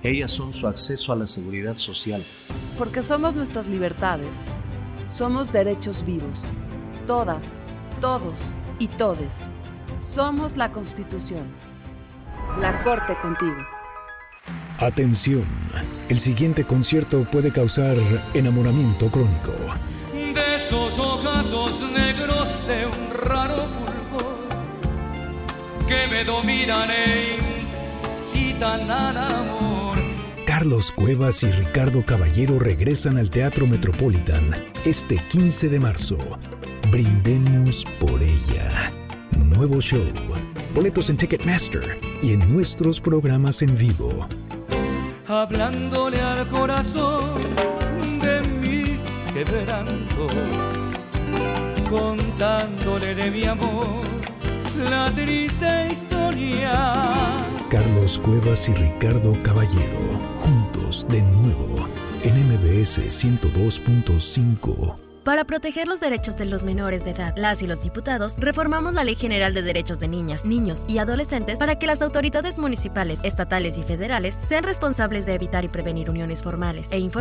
Ellas son su acceso a la seguridad social. Porque somos nuestras libertades. Somos derechos vivos. Todas, todos y todes. Somos la Constitución. La Corte contigo. Atención, el siguiente concierto puede causar enamoramiento crónico. De esos ojazos negros de un raro fulgor que me dominan e incitan al amor. Carlos Cuevas y Ricardo Caballero regresan al Teatro Metropolitan este 15 de marzo. Brindemos por ella. Nuevo show. Boletos en Ticketmaster y en nuestros programas en vivo. Hablándole al corazón de mis quebrantos, contándole de mi amor la triste historia. Carlos Cuevas y Ricardo Caballero, juntos de nuevo en MBS 102.5. Para proteger los derechos de los menores de edad, las y los diputados, reformamos la Ley General de Derechos de Niñas, Niños y Adolescentes para que las autoridades municipales, estatales y federales sean responsables de evitar y prevenir uniones formales e informales